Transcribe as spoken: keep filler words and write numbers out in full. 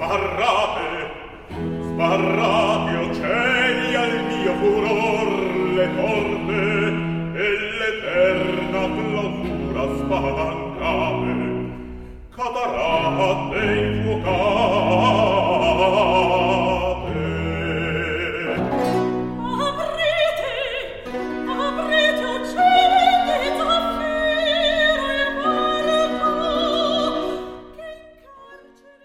sbarrate, sbarrate o cieli al mio furor le porte e l'eterna clausura spalancate. Cataratte infuocate